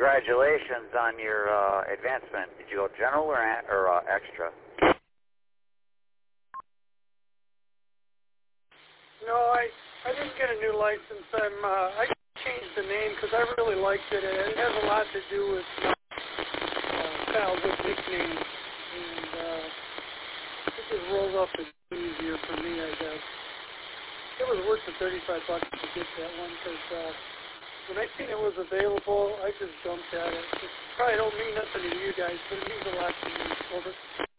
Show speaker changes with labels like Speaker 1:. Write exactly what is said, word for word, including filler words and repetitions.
Speaker 1: congratulations on your uh, advancement. Did you go general or, a- or uh, extra?
Speaker 2: No, I I didn't get a new license. I'm uh, I changed the name because I really liked it. It has a lot to do with my uh, childhood nickname, and uh, it just rolls off the easier for me, I guess. It was worth the thirty-five bucks to get that one because uh, when I seen it was available, I just jumped at it. It probably don't mean nothing to you guys, but it means a lot to me. Over.